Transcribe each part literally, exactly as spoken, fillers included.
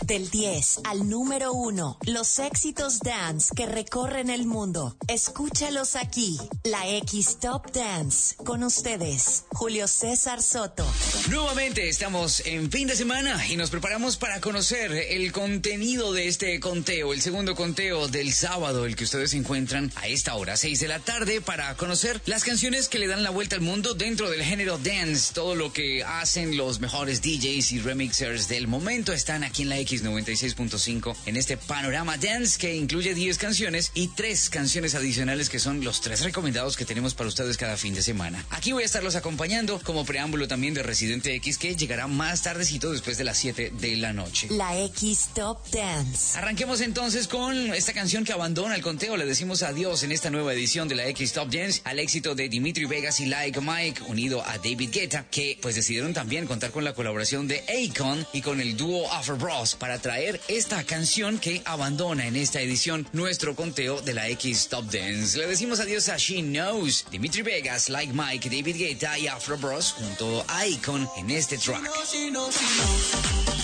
Del diez al número uno, los éxitos dance que recorren el mundo. Escúchalos aquí, la X Top Dance. Con ustedes, Julio César Soto. Nuevamente estamos en fin de semana y nos preparamos para conocer el contenido de este conteo, el segundo conteo del sábado, el que ustedes encuentran a esta hora, seis de la tarde, para conocer las canciones que le dan la vuelta al mundo dentro del género dance. Todo lo que hacen los mejores D Js y remixers del momento están aquí en la X noventa y seis punto cinco en este panorama dance que incluye diez canciones y tres canciones adicionales que son los tres recomendados que tenemos para ustedes cada fin de semana. Aquí voy a estarlos acompañando como preámbulo también de Residente X, que llegará más tardecito después de las siete de la noche. La X Top Dance. Arranquemos entonces con esta canción que abandona el conteo. Le decimos adiós en esta nueva edición de la X Top Dance al éxito de Dimitri Vegas y Like Mike unido a David Guetta, que pues decidieron también contar con la colaboración de Akon y con el dúo Afro Bros para traer esta canción que abandona en esta edición nuestro conteo de la X Top Dance. Le decimos adiós a She Knows, Dimitri Vegas, Like Mike, David Guetta y Afro Bros junto a Akon en este track. She knows, she knows.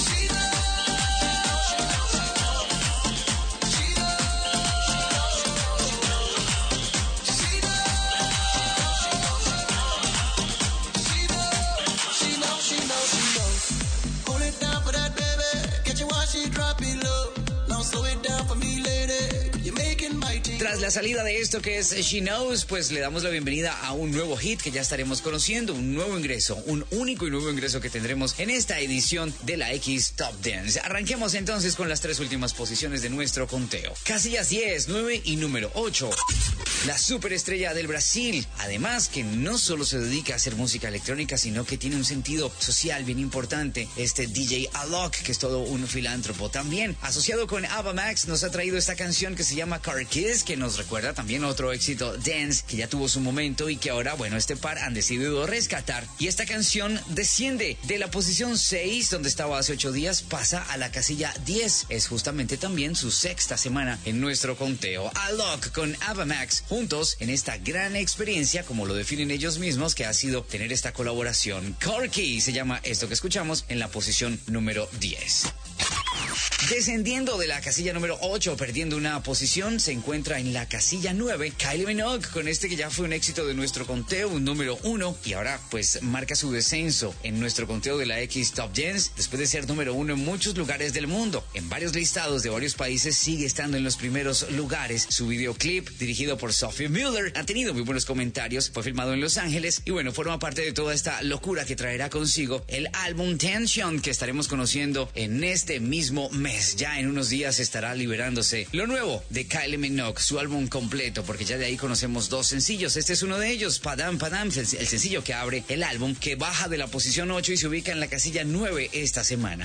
Tras la salida de esto que es She Knows, pues le damos la bienvenida a un nuevo hit que ya estaremos conociendo, un nuevo ingreso, un único y nuevo ingreso que tendremos en esta edición de la X Top Dance. Arranquemos entonces con las tres últimas posiciones de nuestro conteo. Casillas diez, nueve y número ocho. La superestrella del Brasil, además que no solo se dedica a hacer música electrónica, sino que tiene un sentido social bien importante, este D J Alok, que es todo un filántropo. También, asociado con Ava Max, nos ha traído esta canción que se llama Car Kiss, que nos recuerda también otro éxito dance que ya tuvo su momento y que ahora, bueno, este par han decidido rescatar. Y esta canción desciende de la posición seis, donde estaba hace ocho días, pasa a la casilla diez. Es justamente también su sexta semana en nuestro conteo. Alok con Ava Max juntos en esta gran experiencia, como lo definen ellos mismos, que ha sido tener esta colaboración. Corky se llama esto que escuchamos en la posición número diez. Descendiendo de la casilla número ocho, perdiendo una posición, se encuentra en la casilla nueve, Kylie Minogue, con este que ya fue un éxito de nuestro conteo, un número uno, y ahora pues marca su descenso en nuestro conteo de la X Top Dance, después de ser número uno en muchos lugares del mundo. En varios listados de varios países sigue estando en los primeros lugares. Su videoclip, dirigido por Sophie Muller, ha tenido muy buenos comentarios, fue filmado en Los Ángeles, y bueno, forma parte de toda esta locura que traerá consigo el álbum Tension, que estaremos conociendo en este mismo mes. Ya en unos días estará liberándose lo nuevo de Kylie Minogue, su álbum completo, porque ya de ahí conocemos dos sencillos. Este es uno de ellos, Padam Padam, el, el sencillo que abre el álbum, que baja de la posición ocho y se ubica en la casilla nueve esta semana.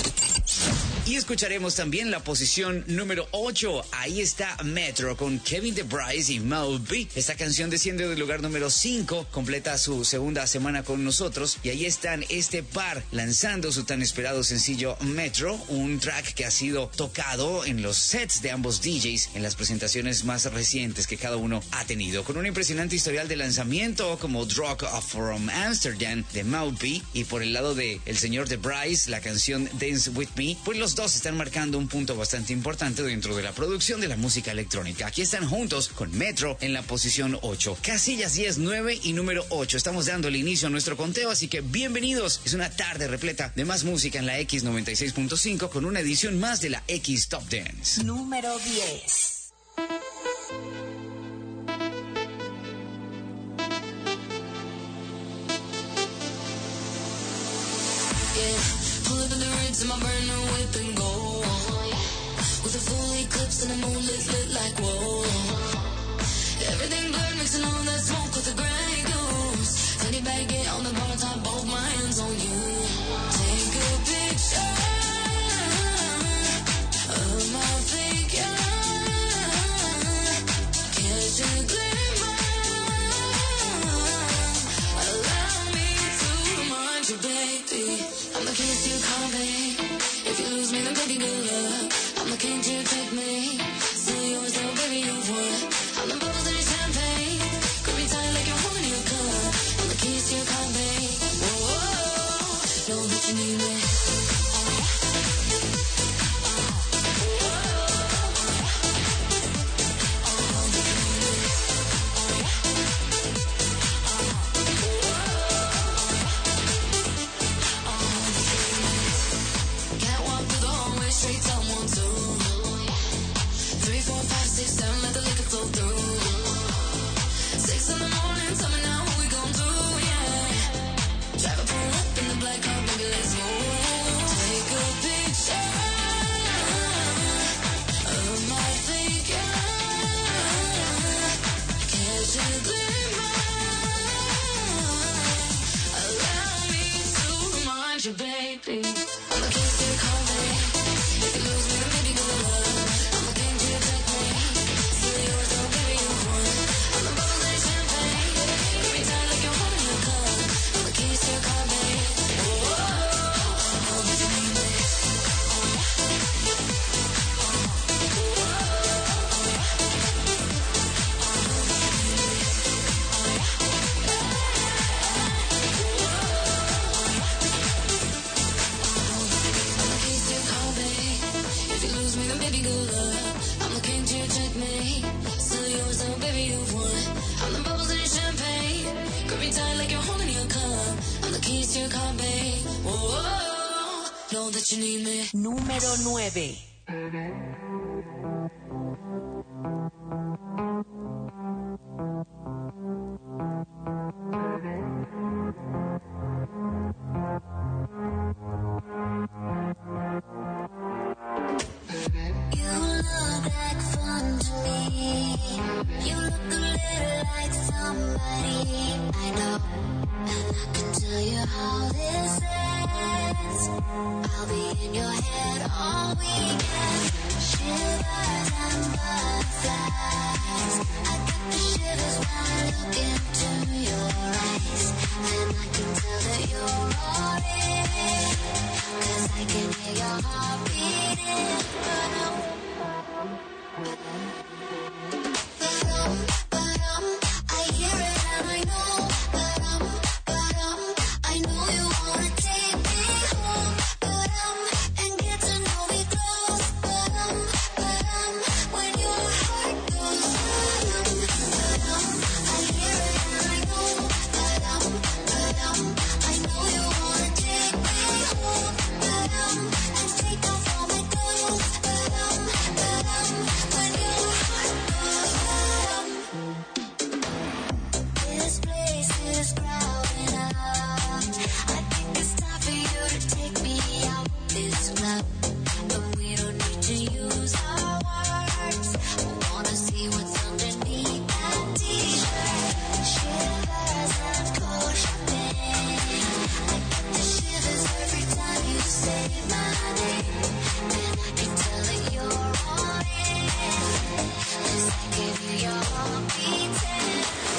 Y escucharemos también la posición número ocho. Ahí está Metro con Kevin DeBryce y Moby. Esta canción desciende del lugar número cinco, completa su segunda semana con nosotros. Y ahí están este par lanzando su tan esperado sencillo Metro, un track que ha sido tocado en los sets de ambos D Js en las presentaciones más recientes que cada uno ha tenido, con un impresionante historial de lanzamiento como Drug from Amsterdam de Moby, y por el lado de el señor DeBryce, la canción Dance With Me, pues los dos están marcando un punto bastante importante dentro de la producción de la música electrónica. Aquí están juntos con Metro en la posición ocho. Casillas diez, nueve y número ocho. Estamos dando el inicio a nuestro conteo, así que bienvenidos. Es una tarde repleta de más música en la X noventa y seis punto cinco con una edición más de la X Top Dance. Número diez. In my brand new whip and go with a full eclipse and the moon lit, lit like whoa. Everything blurred, mixing all that smoke with the gray goose. Teddy baguette on the bottom top, both my hands on you. Take a picture of my figure, catch a glimmer, allow me to remind you, baby, I'm the kiss you call, babe. If you lose me, then baby, good luck. I'm the king to take me. Still yours, though, baby, you've won. I'm the bubbles in your champagne. Grip me tight like you're holding you need me. Número nueve. You look like fun to me. You look a little like somebody I know. And I can tell you how this ends. I'll be in your head all weekend. Shivers and butterflies. I get the shivers when I look into your eyes. And I can tell that you're all in. 'Cause I can hear your heart beating. Ba-dum, ba-dum, I hear it and I know. Ba-dum, ba-dum, I know you wanna take me home. Ba-dum, and get to know me close. Ba-dum, ba-dum, when your heart goes. Ba-dum, ba-dum, I hear it and I know. Ba-dum, ba-dum, I know you wanna take me home. Ba-dum, and take off all my clothes. Ba-dum, ba-dum, when your heart goes. Ba-dum. This place is crowded up. I think it's time for you to take me out this club. But we don't need to use our words. I wanna see what's underneath that t-shirt. Shivers and cold shopping. I get the shivers every time you say my name. And I can tell that you're all in. 'Cause I can hear your heart beating.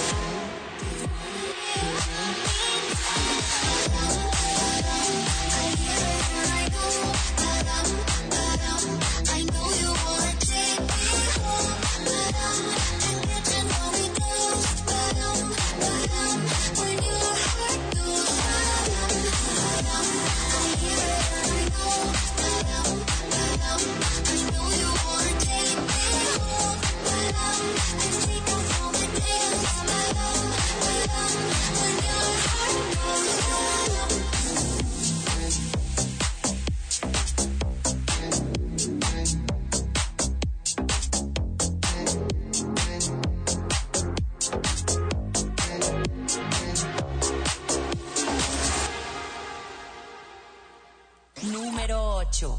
I hear it and I know. Ba-dum, ba-dum, I know you wanna take me home. Ba-dum, and get to know me close. Ba-dum, ba-dum, when your heart goes. Ba-dum, ba-dum, I hear it and I know. Ba-dum, ba-dum, I know you wanna take me home. Ba-dum, and take off all my clothes. Ba-dum, ba-dum, when your heart goes. Ba-dum. Número ocho.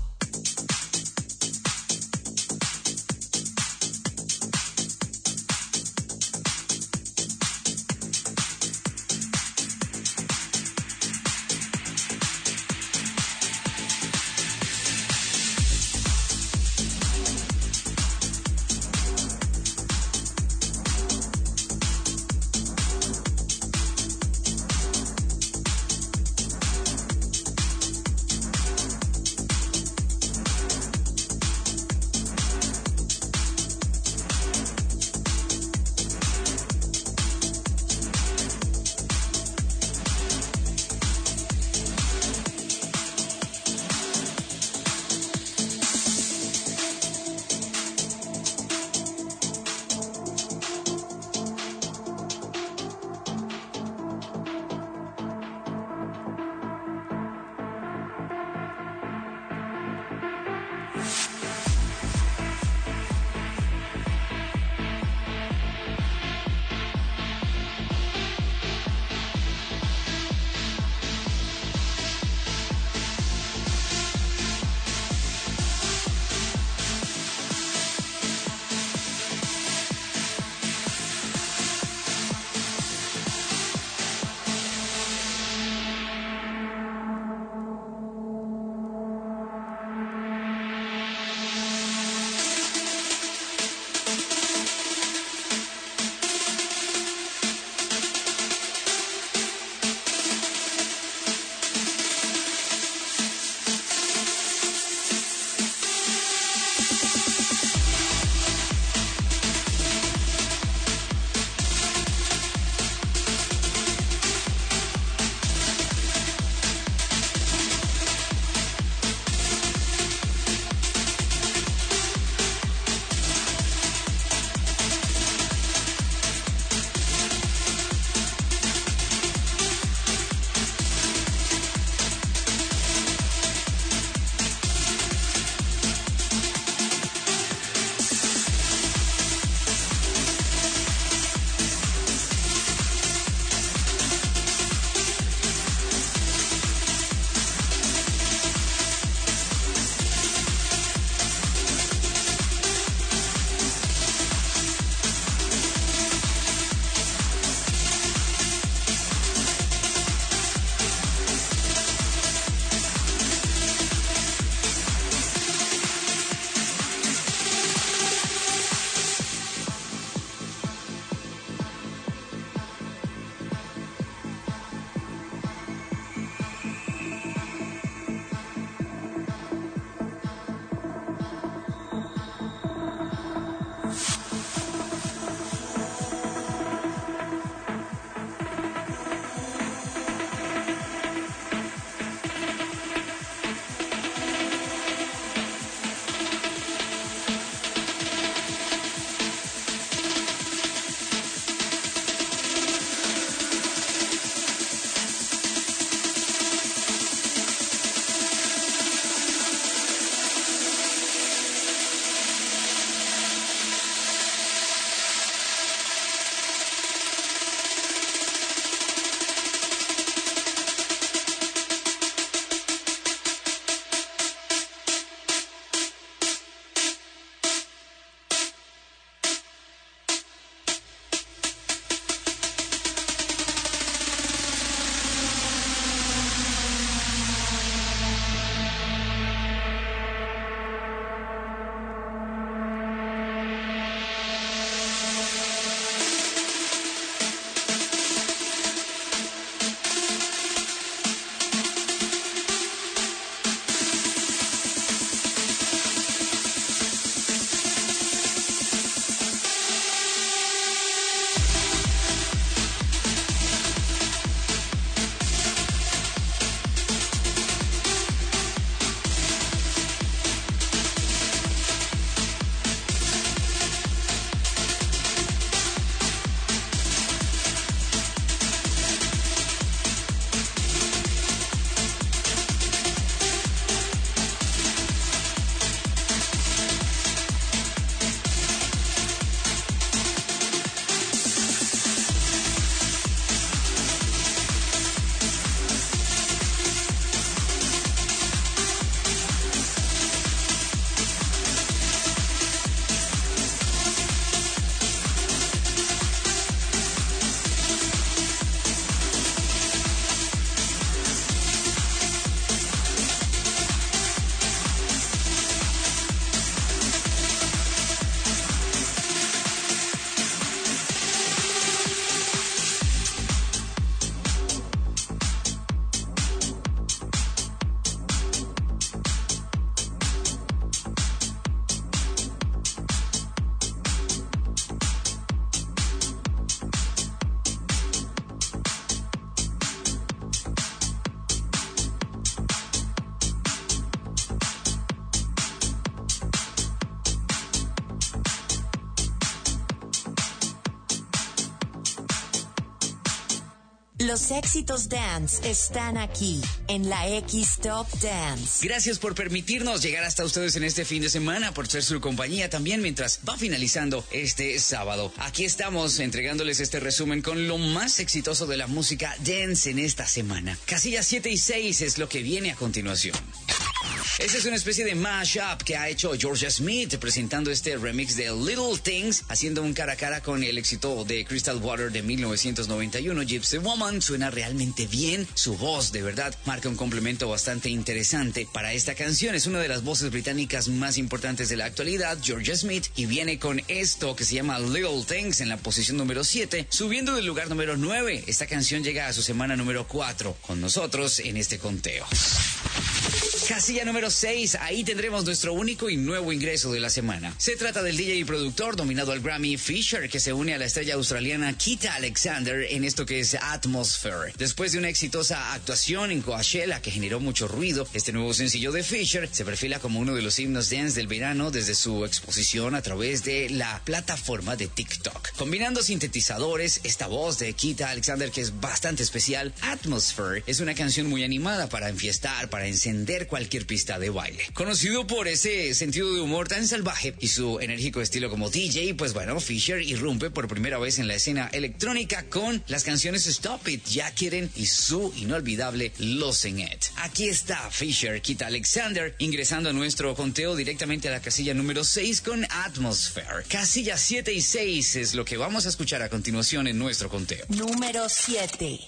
Los éxitos dance están aquí en la X Top Dance. Gracias por permitirnos llegar hasta ustedes en este fin de semana, por ser su compañía también mientras va finalizando este sábado. Aquí estamos entregándoles este resumen con lo más exitoso de la música dance en esta semana. Casillas siete y seis es lo que viene a continuación. Esta es una especie de mashup que ha hecho Georgia Smith presentando este remix de Little Things, haciendo un cara a cara con el éxito de Crystal Water de mil novecientos noventa y uno, Gypsy Woman. Suena realmente bien, su voz de verdad marca un complemento bastante interesante para esta canción. Es una de las voces británicas más importantes de la actualidad, Georgia Smith, y viene con esto que se llama Little Things en la posición número siete, subiendo del lugar número nueve. Esta canción llega a su semana número cuatro con nosotros en este conteo. Casilla número seis, ahí tendremos nuestro único y nuevo ingreso de la semana. Se trata del D J y productor nominado al Grammy Fisher, que se une a la estrella australiana Keita Alexander en esto que es Atmosphere. Después de una exitosa actuación en Coachella que generó mucho ruido, este nuevo sencillo de Fisher se perfila como uno de los himnos dance del verano desde su exposición a través de la plataforma de TikTok. Combinando sintetizadores, esta voz de Keita Alexander que es bastante especial, Atmosphere es una canción muy animada para enfiestar, para encender cualquier pista de baile. Conocido por ese sentido de humor tan salvaje y su enérgico estilo como D J, pues bueno, Fisher irrumpe por primera vez en la escena electrónica con las canciones Stop It, Jacqueline y su inolvidable Losing It. Aquí está Fisher, Keita Alexander, ingresando a nuestro conteo directamente a la casilla número seis con Atmosphere. Casilla siete y seis es lo que vamos a escuchar a continuación en nuestro conteo. Número siete.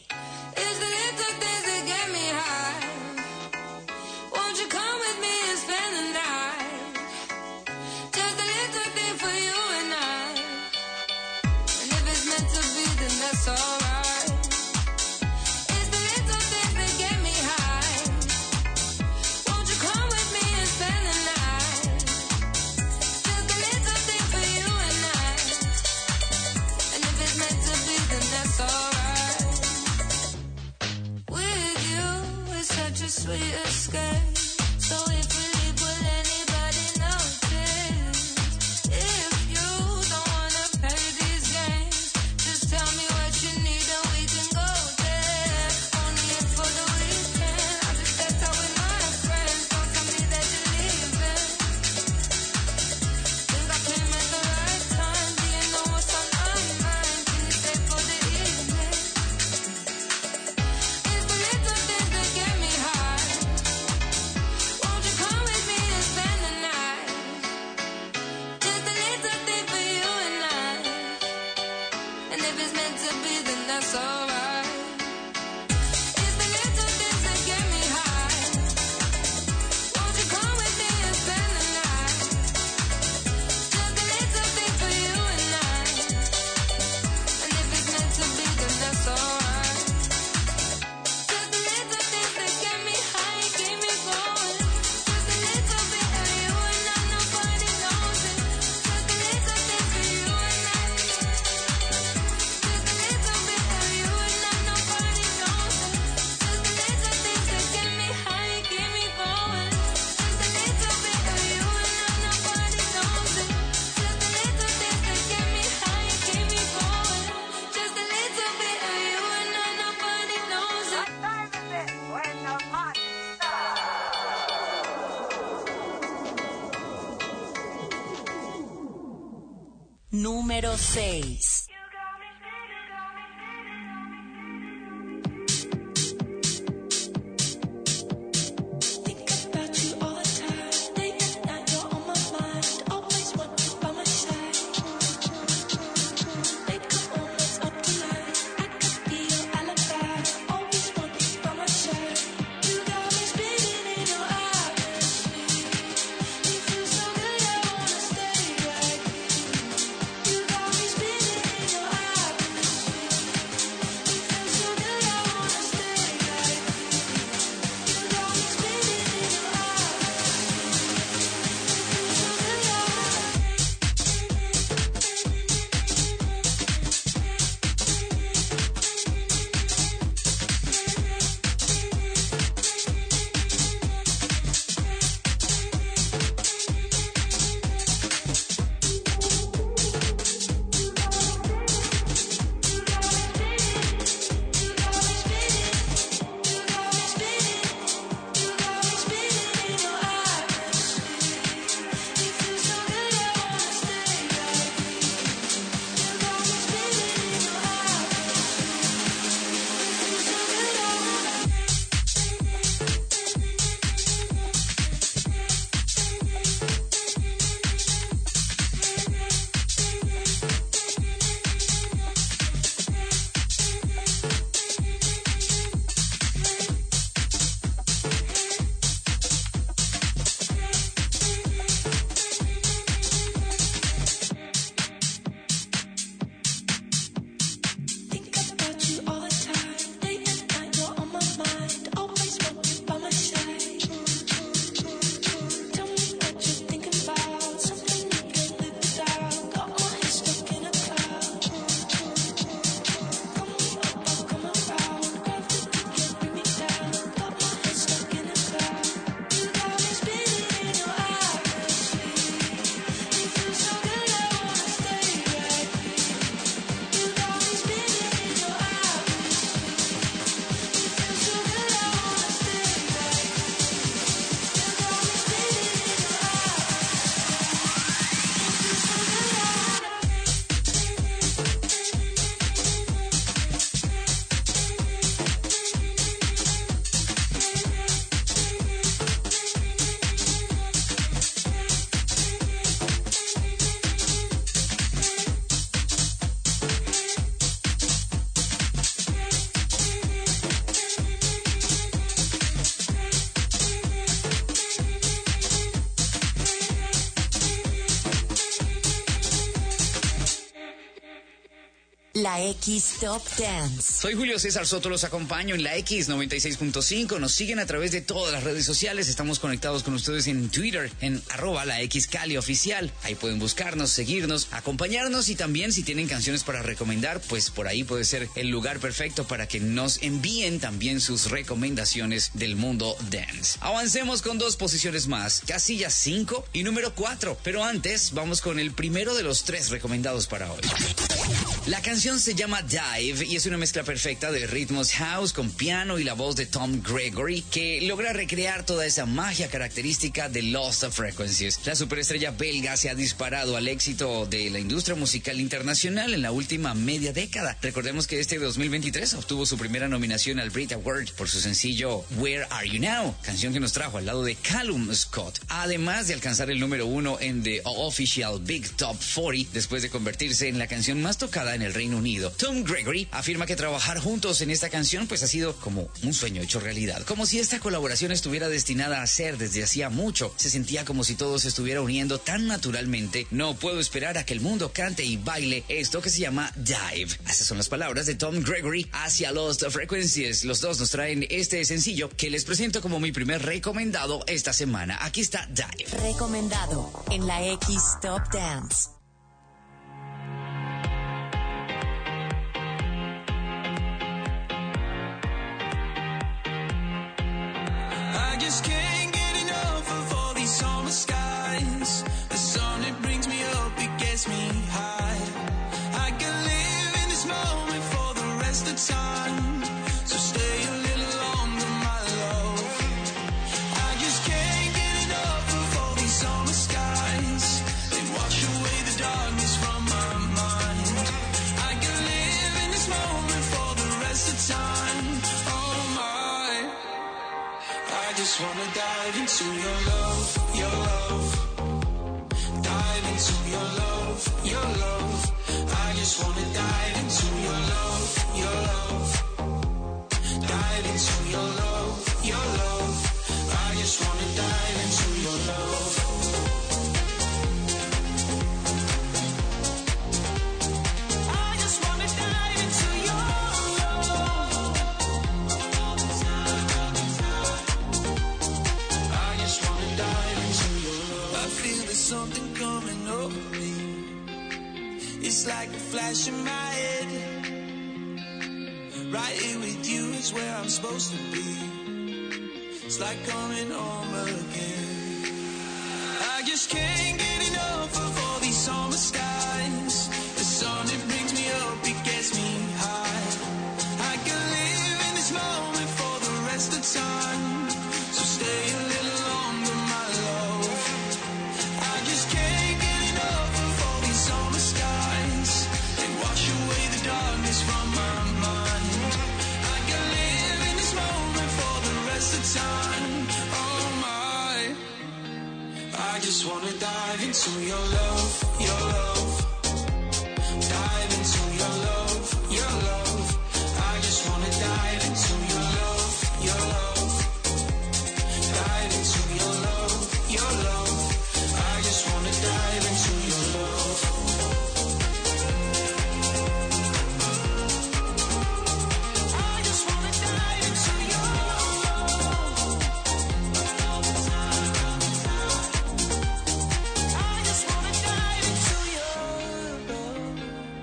Sweet escape. So if we leave, will anybody notice? If you don't wanna play these games, just tell me what you need and we can go there. Only if for the weekend. I just stepped out with my friends. Don't tell me that you're leaving. Think I came at the right time. Do you know what's on my mind? Can you stay for the evening? It's the little things that get me high. That's alright. It's the little things that get me high. Won't you come with me and spend the night? Just a little thing for you and I. And if it's meant to be, then that's alright. Just the little things that get me high, keep me going. Just a little bit of you and I, nobody knows it. Just a little thing for you and I. Número seis. Spinning la X Top Dance. Soy Julio César Soto, los acompaño en la X noventa y seis punto cinco. Nos siguen a través de todas las redes sociales. Estamos conectados con ustedes en Twitter, en arroba la X Cali Oficial. Ahí pueden buscarnos, seguirnos, acompañarnos y también si tienen canciones para recomendar, pues por ahí puede ser el lugar perfecto para que nos envíen también sus recomendaciones del mundo dance. Avancemos con dos posiciones más, casilla cinco y número cuatro. Pero antes, vamos con el primero de los tres recomendados para hoy. La canción se llama Dive y es una mezcla perfecta de ritmos house con piano y la voz de Tom Gregory que logra recrear toda esa magia característica de Lost Frequencies. La superestrella belga se ha disparado al éxito de la industria musical internacional en la última media década. Recordemos que este dos mil veintitrés obtuvo su primera nominación al Brit Award por su sencillo Where Are You Now, canción que nos trajo al lado de Callum Scott, además de alcanzar el número uno en The Official Big Top cuarenta después de convertirse en la canción más tocada en el Reino Unido. Tom Gregory afirma que trabajar juntos en esta canción pues ha sido como un sueño hecho realidad, como si esta colaboración estuviera destinada a ser desde hacía mucho. Se sentía como si todo se estuviera uniendo tan naturalmente. No puedo esperar a que el mundo cante y baile esto que se llama Dive. Esas son las palabras de Tom Gregory hacia Lost Frequencies. Los dos nos traen este sencillo que les presento como mi primer recomendado esta semana. Aquí está Dive. Recomendado en la X Top Dance. I just can't get enough of all these summer skies. The sun, it brings me up, it gets me high. I can live in this moment for the rest of time. So stay a little longer, my love. I just can't get enough of all these summer skies. They wash away the darkness from my mind. I can live in this moment for the rest of time. Oh my, I just wanna dive into your love, your love. Dive into your love, your love. I just wanna dive into your love, your love. Dive into your love, your love. I just wanna dive into your love. I just wanna dive into your love. I just wanna dive into your love. I feel there's something coming over me. It's like a flash in my head. Right here with you is where I'm supposed to be. It's like coming home again. I just can't get enough of all these summer skies. The sun, it brings me up, it gets me high. I can live in this moment for the rest of time. So stay a little longer, my love. I just can't get enough of all these summer skies. They wash away the darkness from my mind. I can live in this moment for the rest of time. Oh my, I just wanna dive into your love, your love. Dive into your love, your love. I just wanna dive into your love, your love. Dive into your love, your love. I just wanna dive into your love. I just wanna dive into your love. I just wanna dive into your love.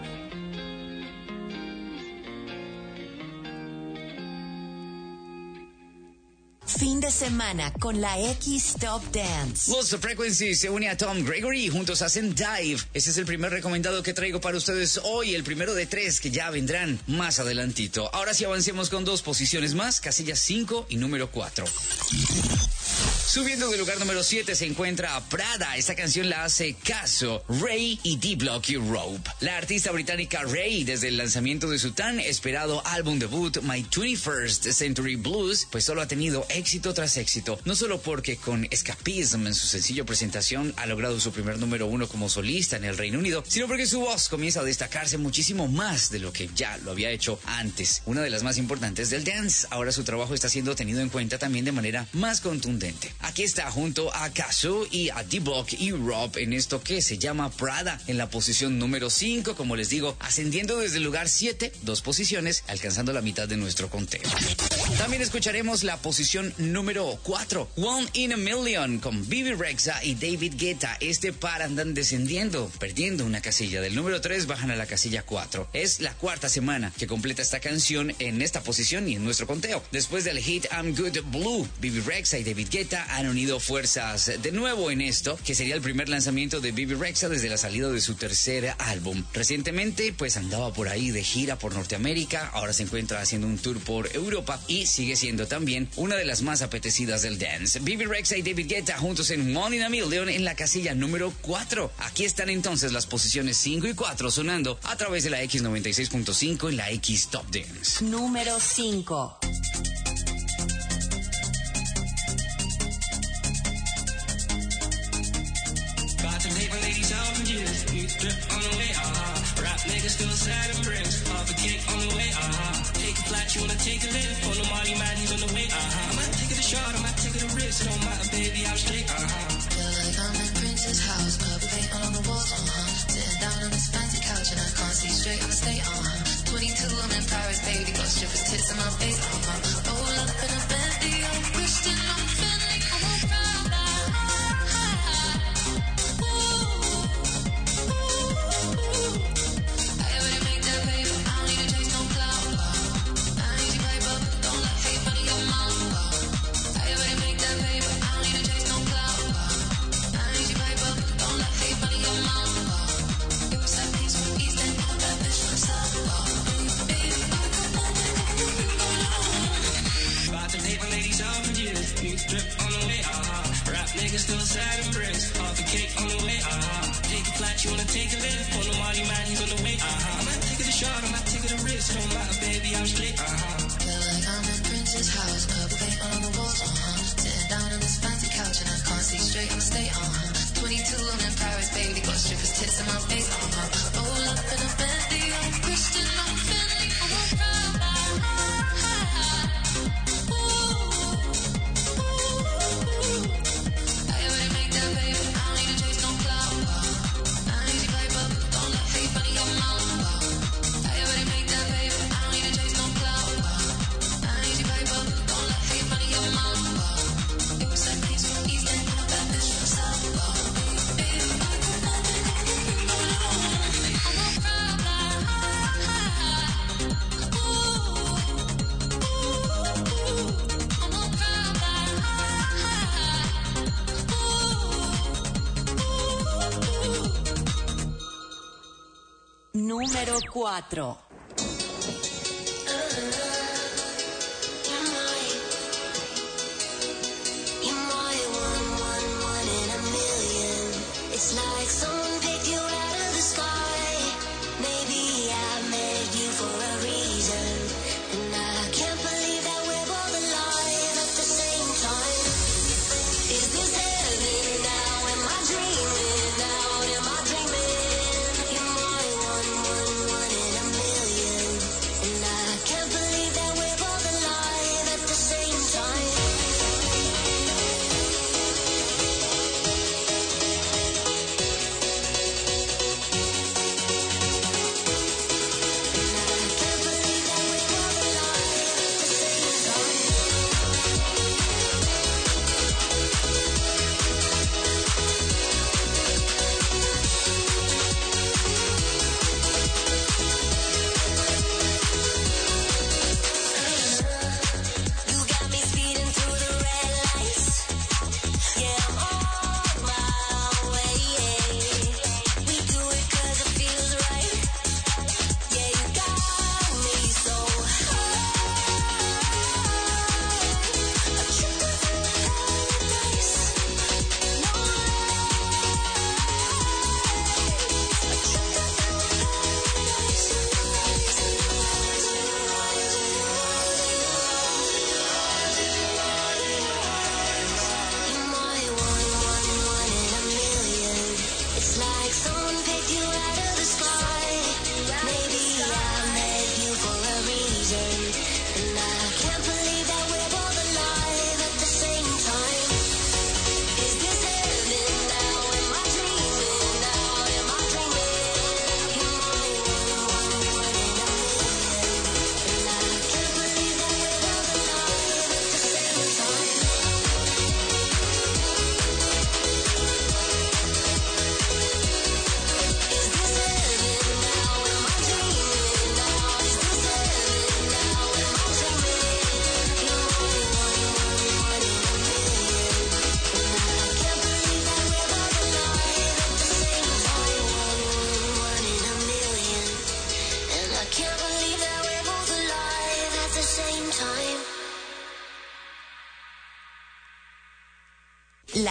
Fin de semana con la X Top Dance. Lost Frequencies se une a Tom Gregory y juntos hacen Dive. Ese es el primer recomendado que traigo para ustedes hoy, el primero de tres que ya vendrán más adelantito. Ahora sí avancemos con dos posiciones más, casilla cinco y número cuatro. Subiendo del lugar número siete se encuentra Prada. Esta canción la hace Caso, Ray y D-Block Europe. La artista británica Ray, desde el lanzamiento de su tan esperado álbum debut My twenty-first Century Blues, pues solo ha tenido éxito tras éxito. No solo porque con Escapism en su sencillo presentación ha logrado su primer número uno como solista en el Reino Unido, sino porque su voz comienza a destacarse muchísimo más de lo que ya lo había hecho antes. Una de las más importantes del dance. Ahora su trabajo está siendo tenido en cuenta también de manera más contundente. Aquí está junto a Kazoo y a D-Block y Rob en esto que se llama Prada en la posición número cinco, como les digo, ascendiendo desde el lugar siete, dos posiciones, alcanzando la mitad de nuestro conteo. También escucharemos la posición número cuatro, One in a Million, con Bebe Rexha y David Guetta. Este par andan descendiendo, perdiendo una casilla. Del número tres bajan a la casilla cuatro. Es la cuarta semana que completa esta canción en esta posición y en nuestro conteo. Después del hit I'm Good Blue, Bebe Rexha y David Guetta han unido fuerzas de nuevo en esto, que sería el primer lanzamiento de Bebe Rexha desde la salida de su tercer álbum. Recientemente, pues andaba por ahí de gira por Norteamérica, ahora se encuentra haciendo un tour por Europa y sigue siendo también una de las más apetecidas del dance. Bebe Rexha y David Guetta juntos en One in a Million en la casilla número cuatro. Aquí están entonces las posiciones cinco y cuatro sonando a través de la X noventa y seis punto cinco en la X Top Dance. Número cinco. You wanna take a lift on the Molly man, he's on the way, uh-huh. I might take it a shot, I might take it a risk, it don't matter, baby, I'm straight, uh-huh. Feel like I'm in Prince's house, purple paint all on the walls, uh-huh. Sitting down on this fancy couch and I can't see straight, I'ma stay, uh-huh. twenty-two, I'm in Paris, baby, got strippers, tits in my face, uh-huh. Roll up in a Bentley, I'm Christian, I'm Fendi, I'm a Prada. I already made that paper, I don't need to chase no clout. Still sad and bricks, half a cake on the way, uh-huh. Take a flight, you wanna take a lift on the Molly man, he's on the way, uh-huh. I might take it a shot, I might take it a risk, it don't matter, baby, I'm straight, uh-huh. Feel like I'm in Prince's house, purple paint all on the walls, uh-huh. Sitting down on this fancy couch and I can't see straight, I'ma stay, uh-huh. twenty-two, I'm in Paris, baby, got strippers, tits in my face, uh-huh. Roll up in a Bentley, I'm Christian, I'm Fendi, I'm a Prada. Número cuatro. You're my one, one, one in a million.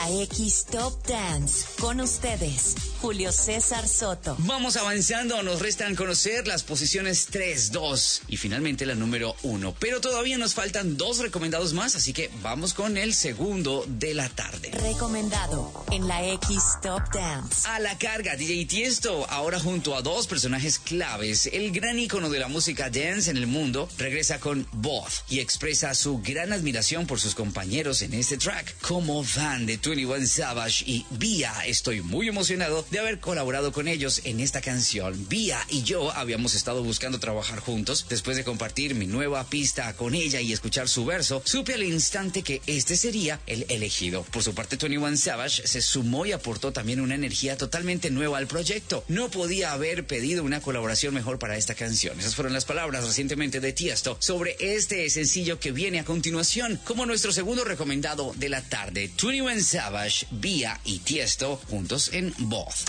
La X Top Dance. Con ustedes, Julio César Soto. Vamos avanzando, nos restan conocer las posiciones tres, dos y finalmente la número uno. Pero todavía nos faltan dos recomendados más, así que vamos con el segundo de la tarde. Recomendado en la X Top Dance. A la carga, D J Tiesto, ahora junto a dos personajes claves. El gran ícono de la música dance en el mundo regresa con Both y expresa su gran admiración por sus compañeros en este track. Como fan de veintiuno Savage y Vía, estoy muy emocionado de haber colaborado con ellos en esta canción. Vía y yo habíamos estado buscando trabajar juntos. Después de compartir mi nueva pista con ella y escuchar su verso, supe al instante que este sería el elegido. Por su parte, veintiuno Savage se sumó y aportó también una energía totalmente nueva al proyecto. No podía haber pedido una colaboración mejor para esta canción. Esas fueron las palabras recientemente de Tiesto sobre este sencillo que viene a continuación como nuestro segundo recomendado de la tarde. veintiuno Savage, Vía y Tiesto juntos en Both.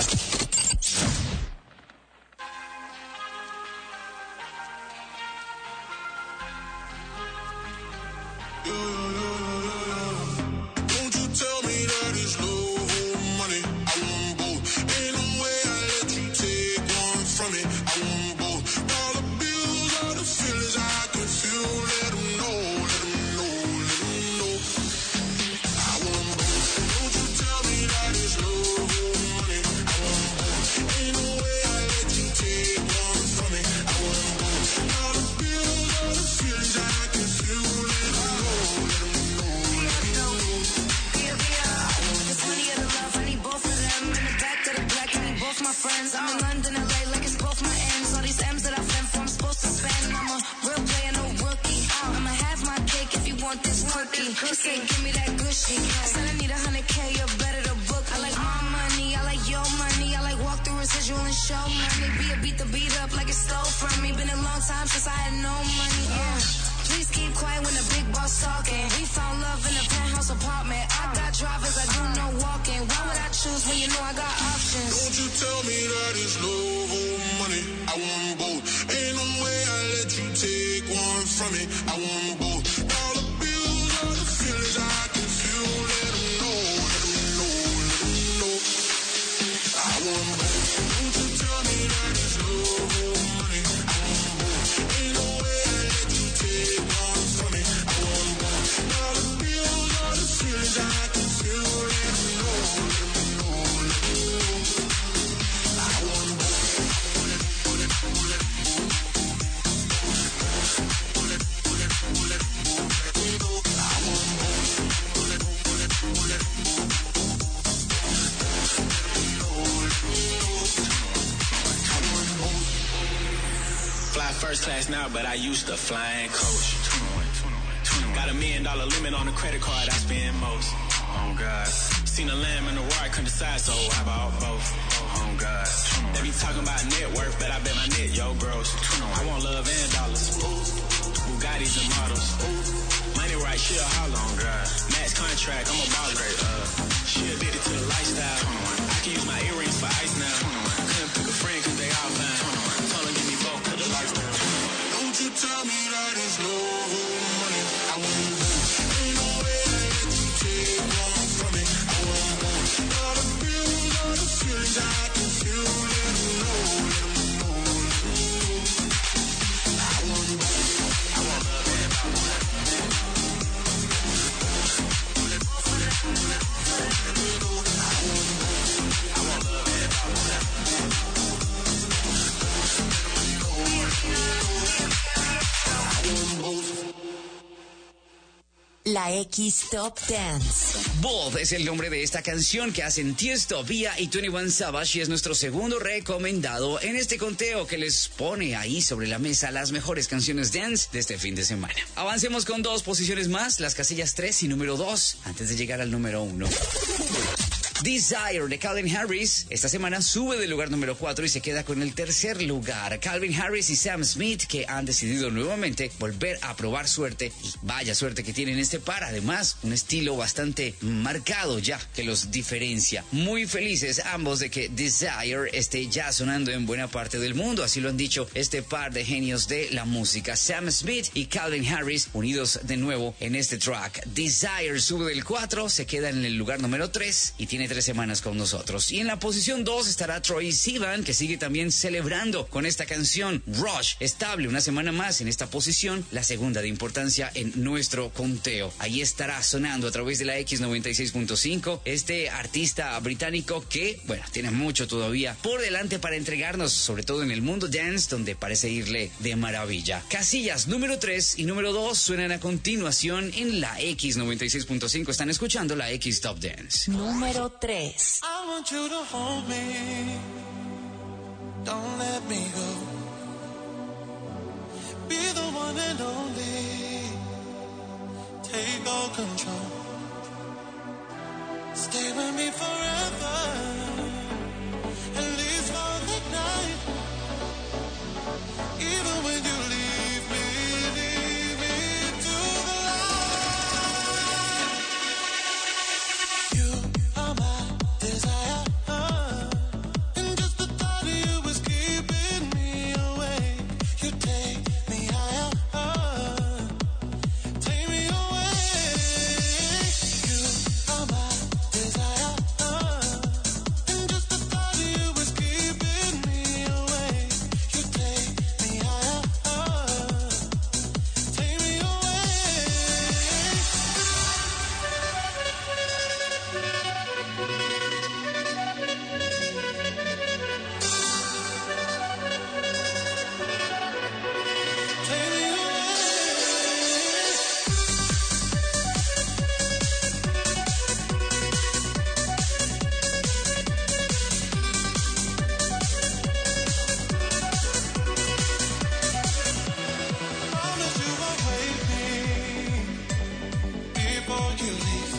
He said, give me that good shit. Said I need a hundred K, you better to book. I like my money, I like your money. I like walk through residual and show money. Be a beat the beat up like it stole from me. Been a long time since I had no money. Yeah. Please keep quiet when the big boss talking. We found love in a penthouse apartment. I got drivers, I do no walking. Why would I choose when you know I got options? Don't you tell me that it's love or money. I want both. Ain't no way I let you take one from me. I want both. All the bills, all the feelings I can feel. Let them know, let them know, let them know. I want both. Don't you tell me that it's love or money. I want both. Ain't no way I let you take one from me. I want both. All the bills, all the feelings I can feel. Let them know, let them know, let them know. I want both. Fly first class now, but I used to flying coach. Got a million dollar limit on the credit card I spend most. Oh God. Seen a lamb in the roar, I couldn't decide, so I bought both. Oh God. They be talking about net worth, but I bet my net, yo, gross. I want love and dollars. Bugattis and models. Money right, she a holler. Oh God. Max contract, I'm a baller. Uh, she addicted to the lifestyle. I can use my earrings for ice now. Couldn't pick a friend cause they all fine. Told her give me both cause the lifestyle. Don't you tell me that it's love or money. I want both. Ain't no way I let you take one from me. I want both. All the bills, all the feelings I can feel. Let them know, let them know, let them know. I want both. I want love and power. La X Top Dance. Both es el nombre de esta canción que hacen Tiesto, Vía y veintiuno Savage y es nuestro segundo recomendado en este conteo que les pone ahí sobre la mesa las mejores canciones dance de este fin de semana. Avancemos con dos posiciones más, las casillas tres y número dos, antes de llegar al número uno. Desire de Calvin Harris esta semana sube del lugar número cuatro y se queda con el tercer lugar. Calvin Harris y Sam Smith, que han decidido nuevamente volver a probar suerte, y vaya suerte que tienen este par. Además, un estilo bastante marcado ya que los diferencia. Muy felices ambos de que Desire esté ya sonando en buena parte del mundo, así lo han dicho este par de genios de la música, Sam Smith y Calvin Harris, unidos de nuevo en este track. Desire sube del cuatro, se queda en el lugar número tres y tiene tres semanas con nosotros. Y en la posición dos estará Troye Sivan, que sigue también celebrando con esta canción. Rush, estable una semana más en esta posición, la segunda de importancia en nuestro conteo. Ahí estará sonando a través de la X noventa y seis punto cinco este artista británico que, bueno, tiene mucho todavía por delante para entregarnos, sobre todo en el mundo dance, donde parece irle de maravilla. Casillas número tres y número dos suenan a continuación en la X noventa y seis punto cinco. Están escuchando la X Top Dance. Número tres. I want you to hold me, don't let me go. Be the one and only, take all control. Stay with me forever, at least for the night. Even when you leave me, leave me to the light. You are my desire, and just the thought of you is keeping me away. You take me higher, take me away. You are my desire, and just the thought of you is keeping me away. You take me higher, take me away. Take me away. Promise you won't wake me before you leave.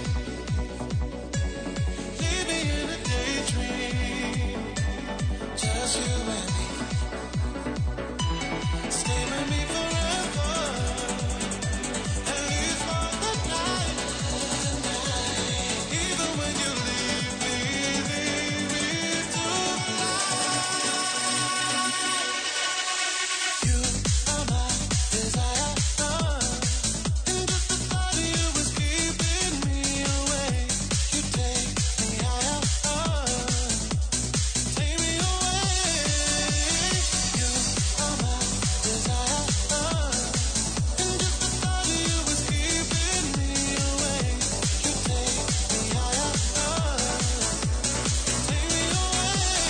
Leave me in a daydream, just you and me. Stay with me forever, at least for the night. Even when you leave me, leave me to the light. You are my desire, and just the thought of you is keeping me away. You take me higher, take me away. You are my desire, and just the thought of you is keeping me away. You take me higher, take me away.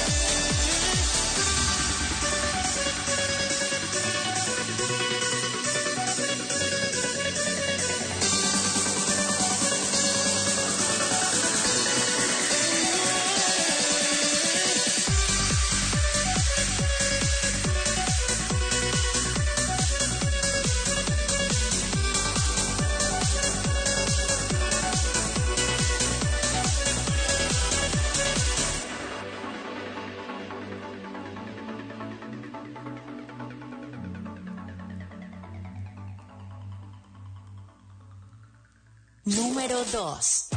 Número dos.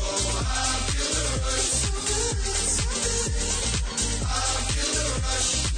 Rush.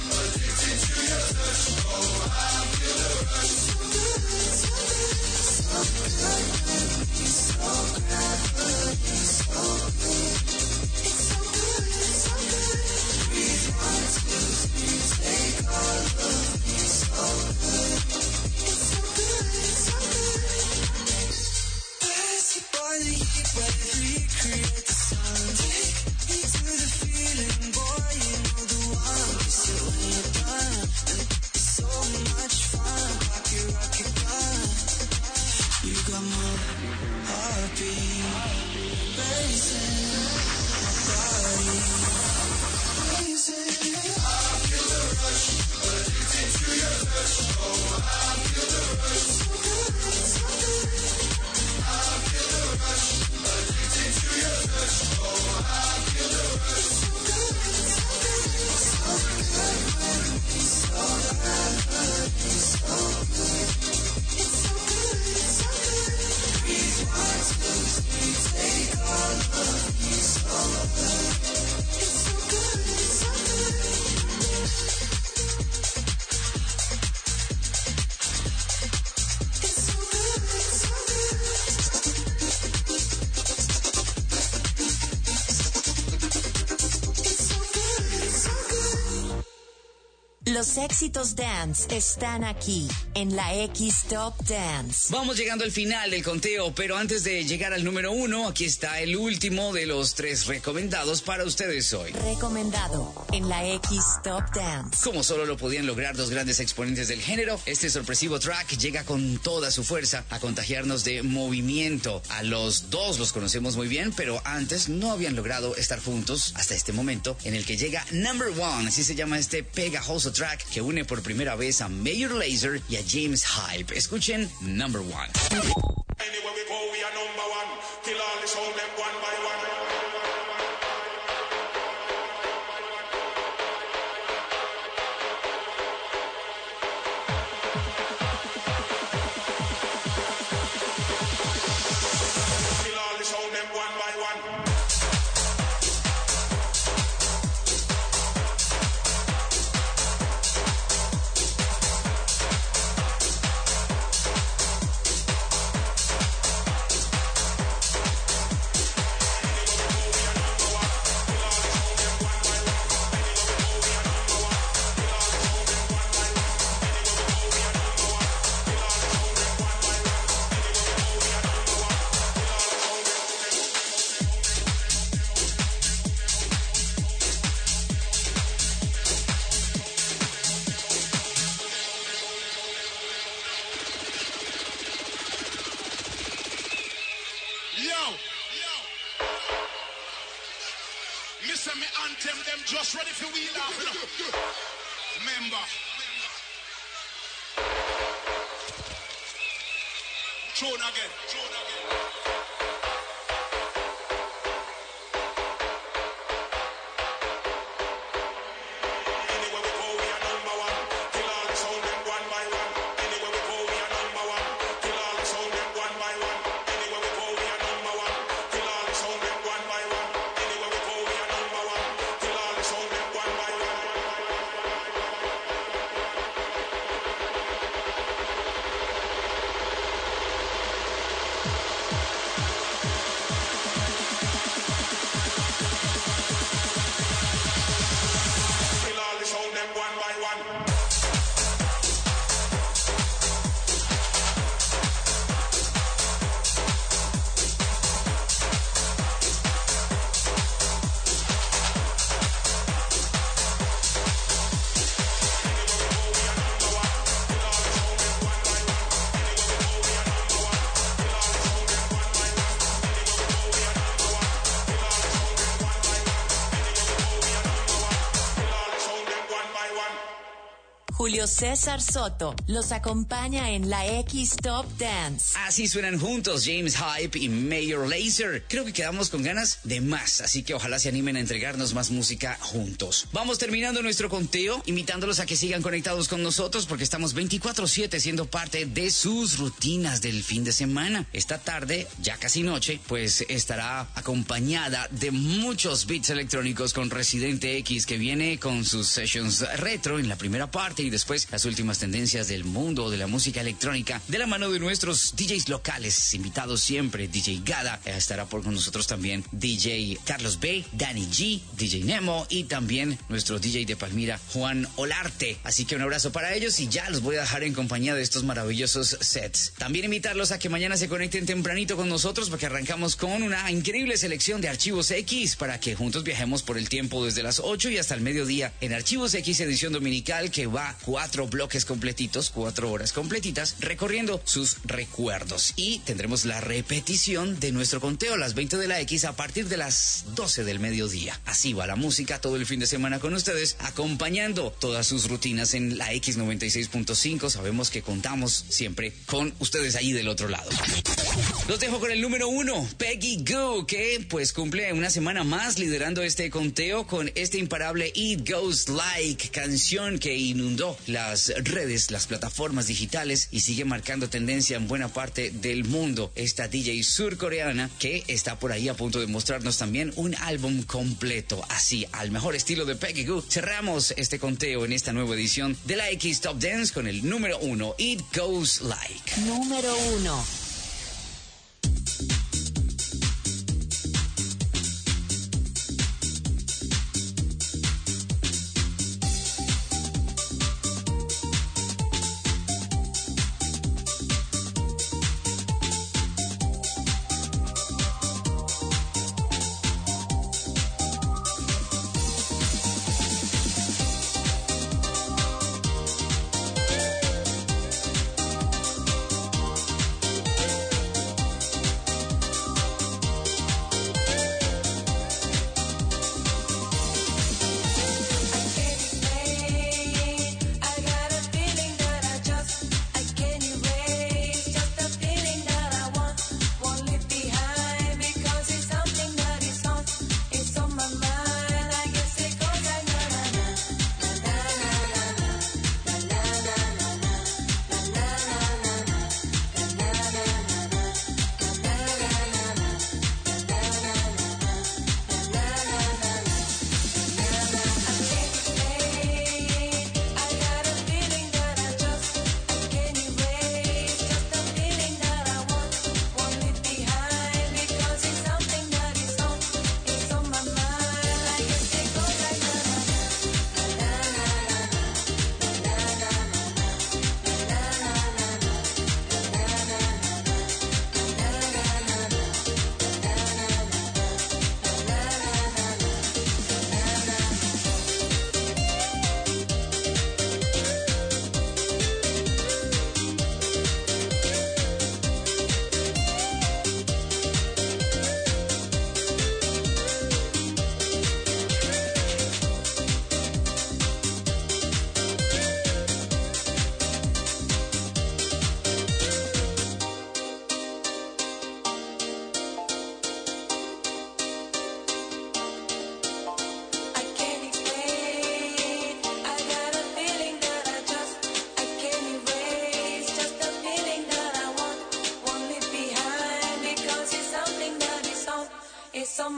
Los éxitos dance están aquí en la X Top Dance. Vamos llegando al final del conteo, pero antes de llegar al número uno, aquí está el último de los tres recomendados para ustedes hoy. Recomendado en la X Top Dance. Como solo lo podían lograr dos grandes exponentes del género, este sorpresivo track llega con toda su fuerza a contagiarnos de movimiento. A los dos los conocemos muy bien, pero antes no habían logrado estar juntos hasta este momento en el que llega Number One, así se llama este pegajoso track que une por primera vez a Major Lazer y a James Hype. Escuchen Number One. Anywhere we go, we are number one. Kill all the sound them one by one. Kill all the sound them one by one. Just ready for wheel off, you know. Remember. Tune again, tune again. Anywhere we go, we are number one. Kill all the sound them one by one. Anywhere we go, we are number one. Kill all the sound them one by one. Anywhere we go, we are number one. Kill all the sound them one by one. Anywhere we go, we are number one. Kill all the sound them one by one. Kill all the sound them one by one. Julio César Soto los acompaña en la X Top Dance. Así suenan juntos James Hype y Major Lazer. Creo que quedamos con ganas de más, así que ojalá se animen a entregarnos más música juntos. Vamos terminando nuestro conteo, invitándolos a que sigan conectados con nosotros porque estamos veinticuatro siete siendo parte de sus rutinas del fin de semana. Esta tarde, ya casi noche, pues estará acompañada de muchos beats electrónicos con Residente X, que viene con sus sessions retro en la primera parte y después las últimas tendencias del mundo de la música electrónica de la mano de nuestros D Js locales, invitados siempre. D J Gada, eh, estará por con nosotros también D J Carlos B, Danny G, D J Nemo y también nuestro D J de Palmira, Juan Olarte. Así que un abrazo para ellos y ya los voy a dejar en compañía de estos maravillosos sets. También invitarlos a que mañana se conecten tempranito con nosotros porque arrancamos con una increíble selección de Archivos X para que juntos viajemos por el tiempo desde las ocho y hasta el mediodía en Archivos X edición dominical, que va cuatro bloques completitos, cuatro horas completitas, recorriendo sus recuerdos. Y tendremos la repetición de nuestro conteo a las veinte de la X a partir de las doce del mediodía. Así va la música todo el fin de semana con ustedes, acompañando todas sus rutinas en la X noventa y seis punto cinco. Sabemos que contamos siempre con ustedes ahí del otro lado. Los dejo con el número uno, Peggy Gou, que pues cumple una semana más liderando este conteo con este imparable It Goes Like, canción que inundó las redes, las plataformas digitales y sigue marcando tendencia en buena parte del mundo. Esta D J surcoreana que está por ahí a punto de mostrarnos también un álbum completo. Así, al mejor estilo de Peggy Gou, cerramos este conteo en esta nueva edición de la X Top Dance con el número uno, It Goes Like. Número uno.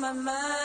my mind.